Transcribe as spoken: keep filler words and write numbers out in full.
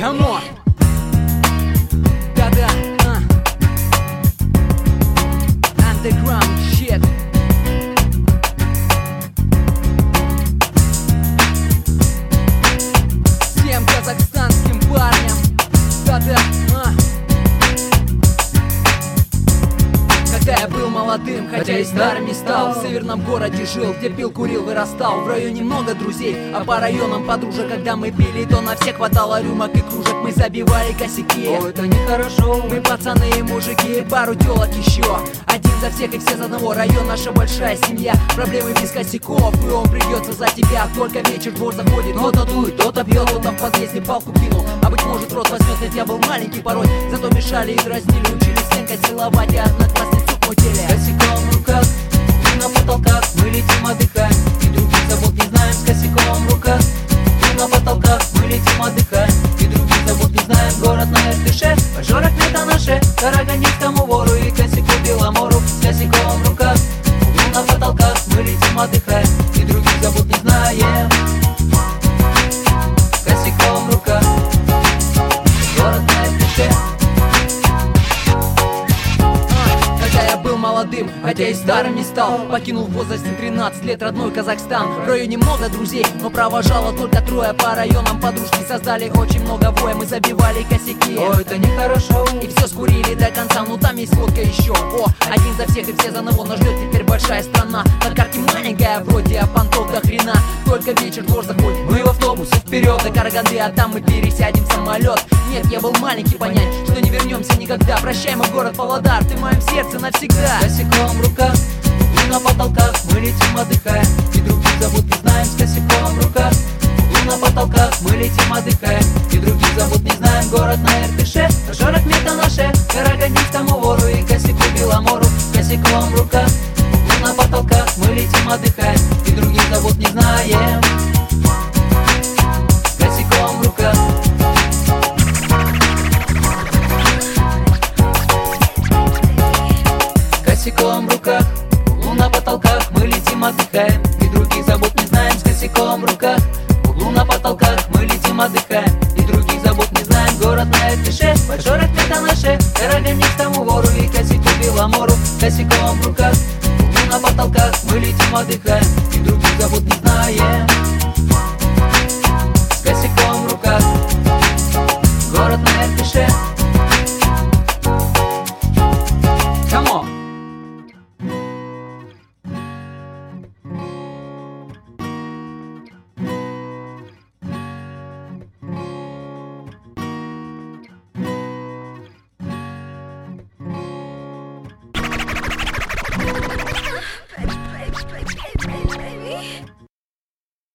Come on. Да-да, а. Underground shit. Всем казахстанским парням. Да-да, а. Когда я был молодым, хотя и старым не стал, в северном городе жил, где пил, курил, вырастал. В районе много друзей, а по районам подружек. Когда мы пили, то на всех хватало рюмок и кружек. Мы забивали косяки, о, это нехорошо. Мы пацаны и мужики, пару телок еще. Один за всех и все за одного, район наша большая семья. Проблемы без косяков, и он придется за тебя. Только вечер, двор заходит, кто-то дует, кто-то бьет, кто-то в подъезде палку кинул. А быть может рот возьмет, ведь я был маленький порой. Зато мешали и дразнили, учились стенкой целовать, и одноклассницу мутили. Косяком в руках, и на потолках мы летим, отдыхаем, и других забот не знаем. С косяком в руках, и на потолках мы летим, отдыхаем, и других забот не знаем. Город на Иртыше, Пожорок это наше, Карагандинскому вору и косяку Беломору. С косяком в руках, и на потолках мы летим, отдыхаем, и других забот не знаем. С косяком в руках, город на Иртыше. Молодым, хотя и старым не стал, покинул в возрасте тринадцать лет родной Казахстан. В районе много друзей, но провожало только трое. По районам подружки создали очень много воя. Мы забивали косяки, о, это нехорошо. И все скурили до конца, ну там есть водка еще. О, один за всех и все за одного, нас ждет теперь большая страна. На карте маленькая вроде, а понтов до хрена. Только вечер, двор заходит, мы в автобусе вперед до Караганды, а там мы пересядем в самолет. Нет, я был маленький, понять, что не вернемся никогда. Прощай, мой город Павлодар, ты в моем сердце навсегда. С косяком в руках, и на потолках мы летим, отдыхаем, и других забот не знаем. С косяком в руках, и на потолках мы летим, отдыхаем, и других забот не знаем. Город на Иртыше, Пожорок это наше, Карагандинскому вору и косяку Беломору. С косяком в руках, и на потолках мы летим, отдыхаем, и других забот не знаем. С косяком в руках. Косяком в руках, углу на потолках мы летим, отдыхаем, и других забот не знаем. С косяком в руках, углу на потолках мы летим, отдыхаем, и других забот не знаем. Город на Иртыше, Пожорок это наше, Карагандинскому вору и косяку Беломору. С косяком в руках, углу на потолках мы летим, отдыхаем,